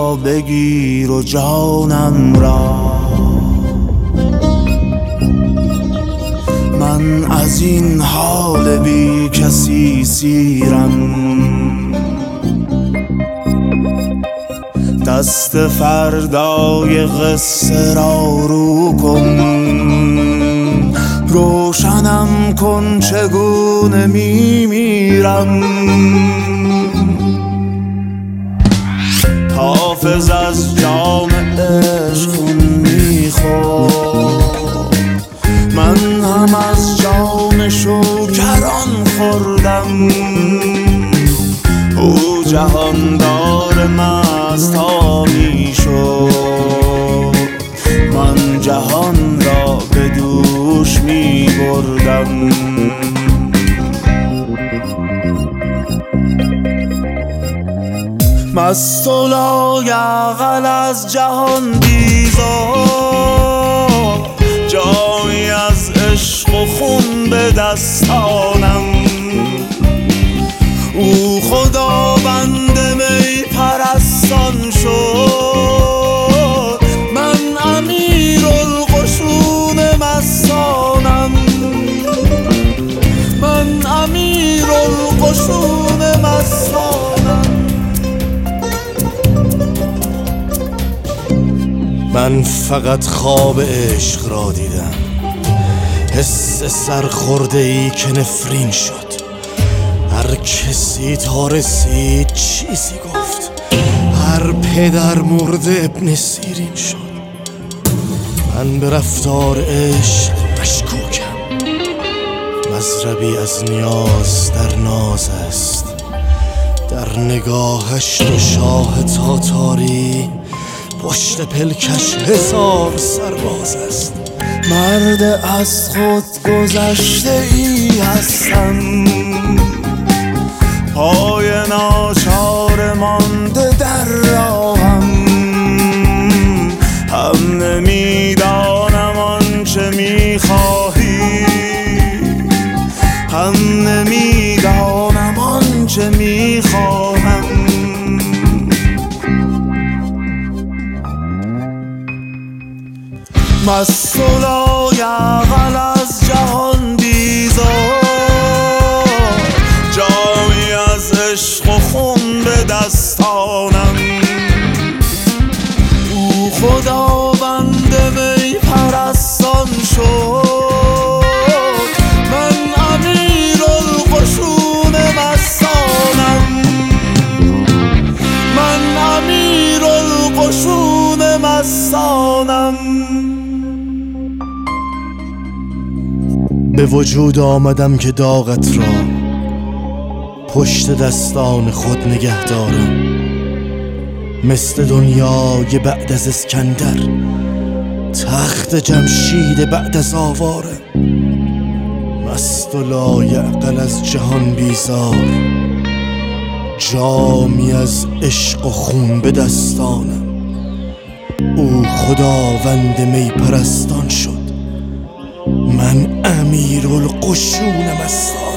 را بگیر و جانم را. من از این حال بی کسی سیرم، دست فردای قصه را رو کن، روشنم کن چگونه میمیرم. حافظ از جام عشق خون میخورد، من هم از جام شکران خوردم. او جهاندار مست ها میشد، من جهان را به دوش می بردم. مست و لایعقل از جهان بیزار، جامی از عشق و خون به دستانم. او خداوند می پرستان شد، من امیرالقشون مستانم. من امیرالقشون مستانم. من فقط خواب عشق را دیدم، حس سرخورده ای که نفرین شد. هر کسی تا رسید چیزی گفت، هر پدر مرده ابن سیرین شد. من به رفتار عشق مشکوکم، مضربی از نیاز در ناز است. در نگاهش دو شاه تاتاری، پشت پلکش 1000 سرباز است. مرد از خود گذشته ای هستم، پای ناچار مانده در راهم. هم نمیدانم آنچه میخواهی، هم نمیدانم آنچه میخواهم. مست و لایعقل از جهان بیزار، جامی از عشق و خون به دستانم. او خداوند می پرستان شد، من امیرالقشون مستانم. من امیرالقشون مستانم. به وجود آمدم که داغت را پشت دستان خود نگه دارم. مثل دنیای بعد از اسکندر، تخت جمشید بعد از آواره. مست و لایعقل از جهان بیزار، جامی از عشق و خون به دستانم. او خداوند می پرستان شد، من امیرالقشون مستانم.